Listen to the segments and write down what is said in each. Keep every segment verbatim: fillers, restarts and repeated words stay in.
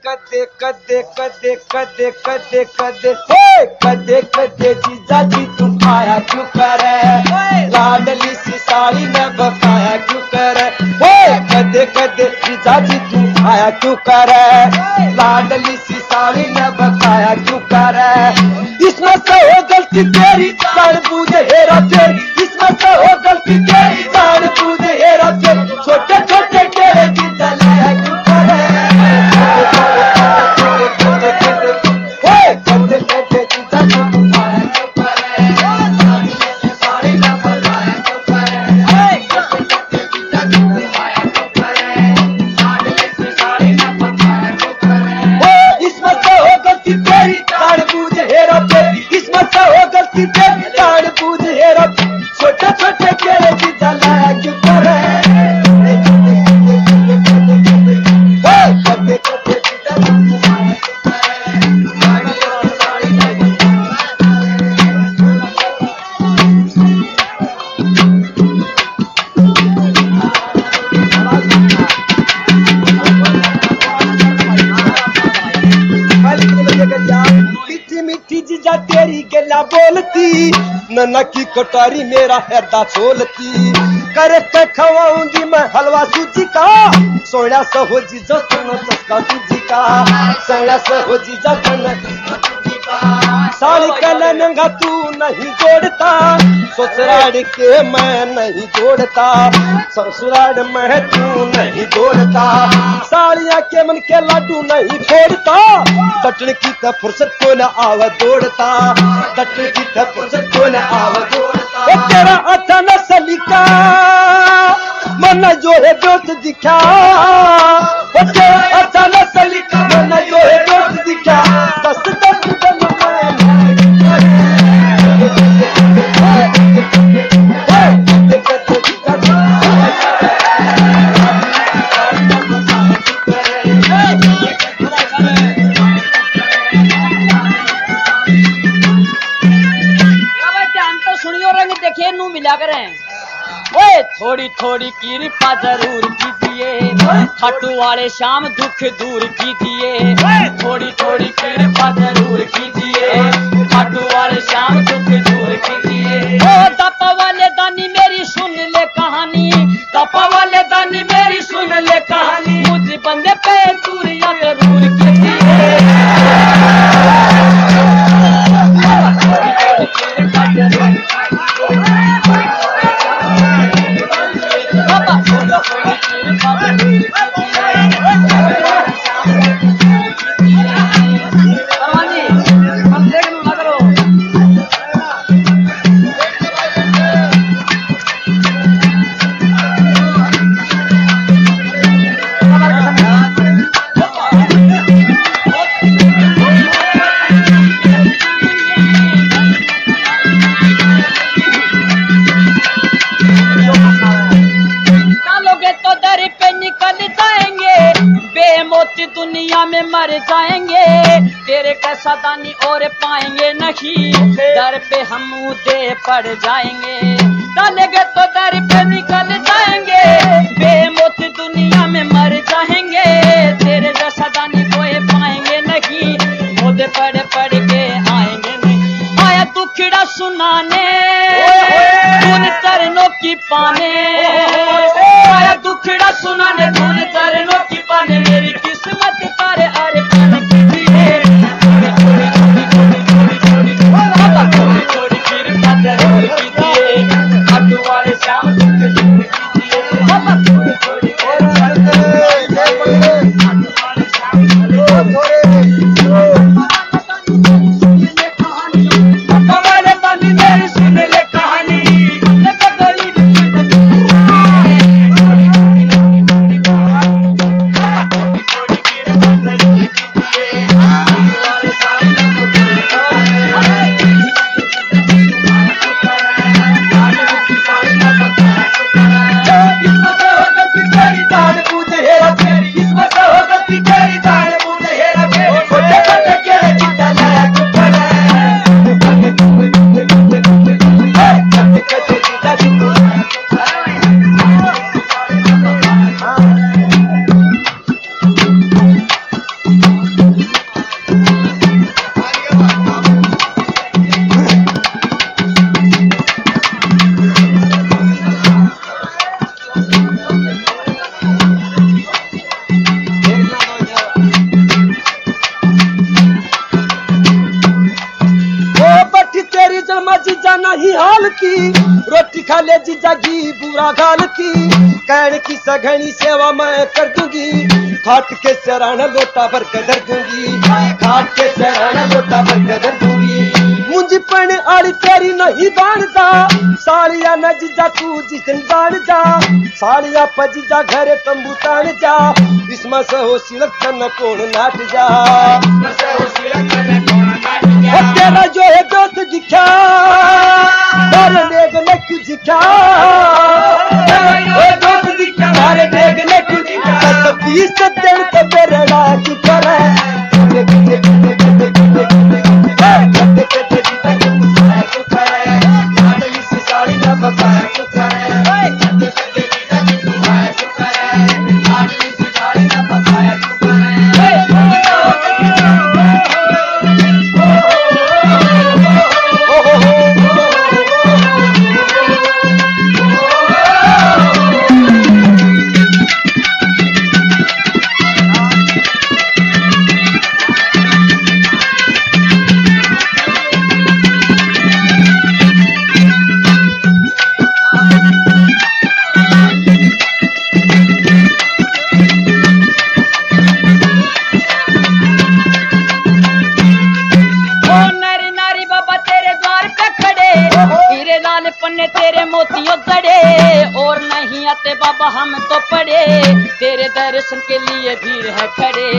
कदे कदे कदे कदे कदे कदे हे कदे कदे जीजा जी तुम आया क्यों करे, लाडली सी साड़ी ने बकाया क्यों करे। हे कदे कदे जीजा जी तुम आया क्यों करे, लाडली सी साड़ी ने बकाया क्यों करे। इसमें से हो गलती तेरी जान बूझे हेरा फेरी, इसमें से हो गलती तेरी जान बूझे हेरा फेरी। छोटे छोटे तेरे जीजा लाया क्यों करे। छोटे छोटे तेरे जीजा लाया क्यों करे। मीठी मीठी जीजा तेरी गला बोलती, नन्ना की कटारी मेरा हैदा छोलती। करके खवाऊंगी मैं हलवा सूजी का, सोया सहो जीजा सुनो चस्का सूजी का, सोया सहो जीजा सुनो साड़ी का लहंगा तू नहीं जोड़ता, ससुराल के मैं नहीं जोड़ता, ससुराल में तू नहीं जोड़ता। साड़ियाँ के मन के लाडू नहीं फोड़ता, दटन की त फुर्सत को न आवा दौड़ता, दटन की त फुर्सत को न आवा दौड़ता। ओ तेरा अच्छा न सलीका मन जो है दोस्त दिखा, ओ तेरा अच्छा न सलीका मन जो है दोस्त दिखा। दस दस दिन मिला करें। ओए थोड़ी थोड़ी कृपा जरूर कीजिए, खाटू वाले शाम दुख दूर कीजिए। थोड़ी थोड़ी कृपा जरूर कीजिए, खाटू वाले शाम दुख दूर कीजिए। ओ दपा वाले दानी मेरी सुन ले कहानी, दपा वाले दानी मेरी सुन ले कहानी। मुझ बंदे पे दूरियां जरूर कीजिए। दुनिया में मर जाएंगे, तेरे कैसा दानी और पाएंगे नहीं। दर पे हम दे पड़ जाएंगे, डालेंगे तो दर पे निकल जाएंगे। बेमौत दुनिया में मर जाएंगे, तेरे जैसा दानी कोई पाएंगे नहीं। मुझे पड़ पड़ के आएंगे नहीं। आया दुखड़ा सुनाने धुन चरणों की पाने, आया दुखड़ा सुनाने धुन चरणों की पाने। मेरी किस्मत तारे आरे पाने कीजिए, थोड़ी थोड़ी कृपा जरूर कीजिए, खाटू वाले शाम दुख दूर कीजिए। थोड़ी थोड़ी कृपा जरूर कीजिए, खाटू वाले बुरा नहीं हाल की, रोटी खा ले जीजा घी बुरा गाल की, कहने की सघनी सेवा मैं कर दूंगी, खाट के सराहना लोटा भर कर धर दूंगी, खाट के सराहना लोटा भर कर धर दूंगी। मुझे पण आड़ी तेरी नहीं बांधता, साड़िया न जीजा तू जिसन जान जा, साड़िया पजीजा घरे तंबू तान जा, इसमें से हो सिलक न कोण नाट जा, तेरा जो है दोस्त दिखा तारे देखने क्यों दिखा, दोस्त दिखा तारे देखने क्यों दिखा, बीस दिन के मेरे राज करे साड़ी ना बकाया तेरे मोतियों जड़े और नहीं आते बाबा हम तो पड़े, तेरे दर्शन के लिए भीड़ है खड़े,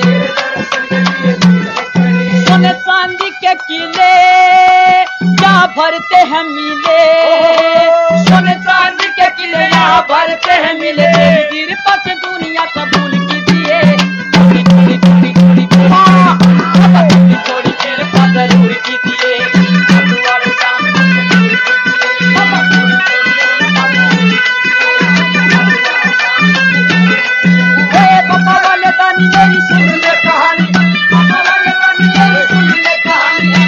सोने चांदी के किले क्या भरते हैं मिले, सोने चांदी के किले यहाँ भरते हैं मिले, गिर पच दुनिया कबूल कीजिए, थोड़ी थोड़ी थोड़ी थोड़ी थोड़ी थोड़ी कृपा जरूर कीजिए, मेरी सुन ले कहानी, पापा वाले दानी मेरी सुन ले कहानी,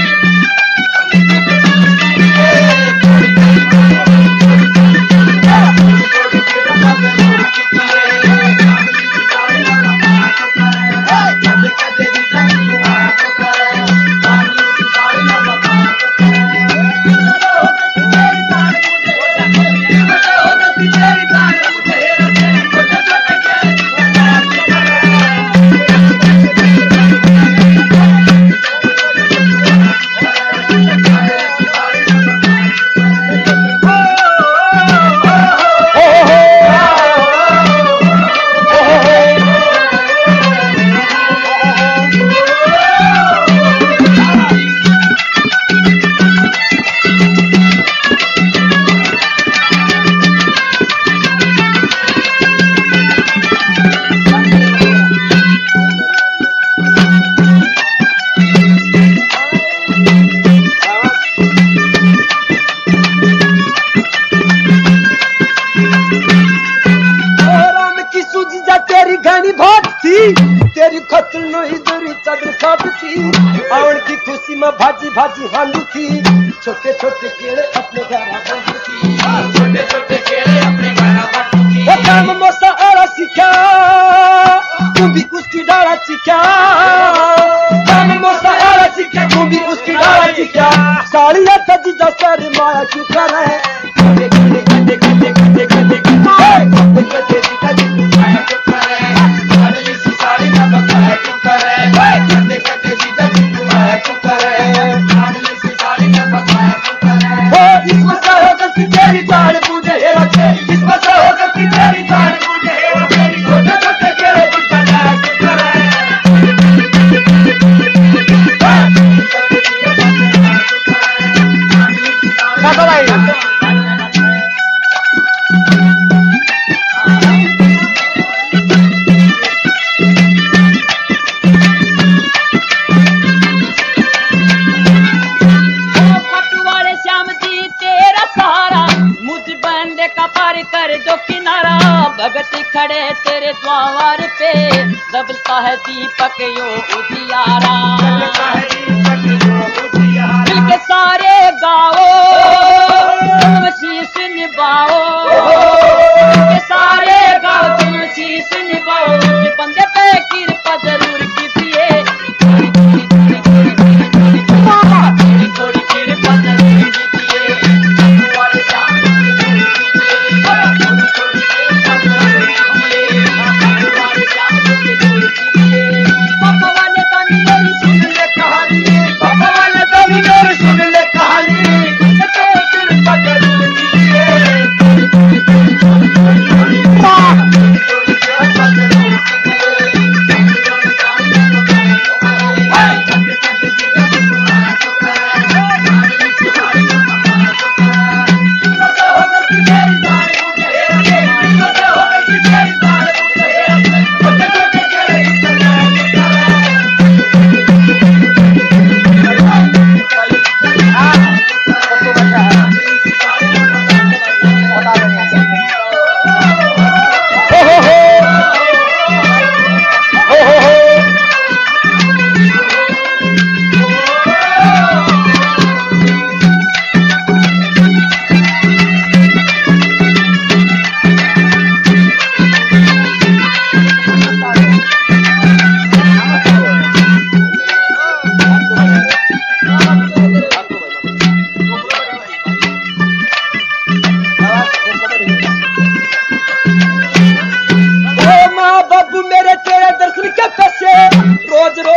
भाजी भाजी हांडी थी, छोटे छोटे केले अपने घर बांधी थी, छोटे छोटे केले अपने घर बांधी थी, वो काम मोसा आला सीखा तू भी उसकी डाला सीखा, काम मोसा आला सीखा तू भी उसकी डाला सीखा, साड़ियाँ तजी जा सर माया क्यों कर रहे गदे गदे गदे गदे गदे गदे गदे गदे गदे माया क्यों कर रहे, साड़ी सी साड़ी ना बकाया क्यों कर रहे, गदे गदे जीजा जी माया क्यों कर रहे, इसमें से हो सकती तेरी जान मुझे हेरा तेरी, इसमें से हो सकती तेरी जान मुझे हेरा तेरी, छोटे छोटे केले जिसका जाया क्यों कर रहे भगत खड़े तेरे द्वार पे, दबता है दीपक यो उजियारा, दिल के सारे गाओ तुम शीश निभाओ, दिल के सारे गाओ तुम शीश निभाओ, मुझ बंदे पे कृपा जरूर कीजिए, थोड़ी थोड़ी थोड़ी थोड़ी थोड़ी थोड़ी कृपा जरूर कीजिए।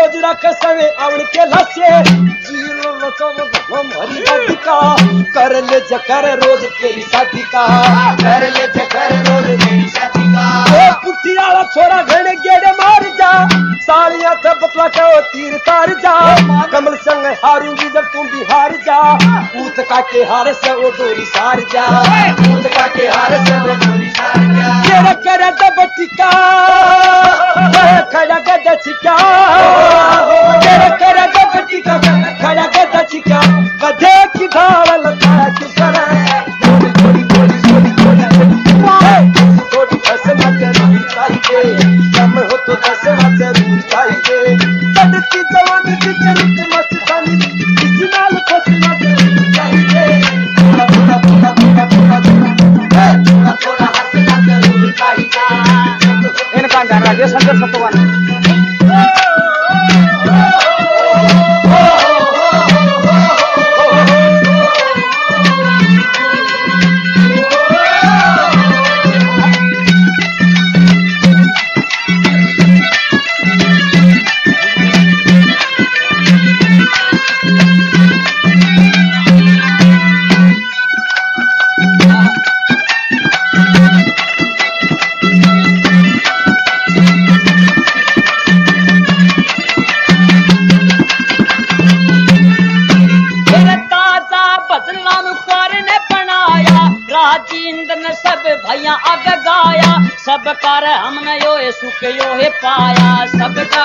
रोज रख सवे अवन के लसे जीरो हमारी दादी का कर ले जकर रोज तेरी शादी का कर ले जकर रोज तेरी शादी का ओ पुट्ठी वाला छोरा घने गेड़े मार जा सालियां थे बतला के ओ तीर तार जा कमल संग हारूंगी जब तुम भी हार जा ऊत काटे हार से वो डोरी सार जा ऊत काटे हार से वो डोरी सार जा तेरे करे दब टिका खड़ा गदा चिका तेरे करे दब टिका खड़ा गदा चिका गधे की ढाल लगा के करे गोली गोली गोली गोली गोली थोड़ी फसना जरूर चाहिए कम हो तो दसवा जरूर चाहिए तड़ती जवानी की चरित मस्तानी किसी नाल फसना जरूर चाहिए थोड़ा थोड़ा थोड़ा थोड़ा थोड़ा थोड़ा थोड़ा हंसना जरूर चाहिए इनका गाना राजेश शंकर सतवान सब कर हमने यो सुख यो है पाया सब कर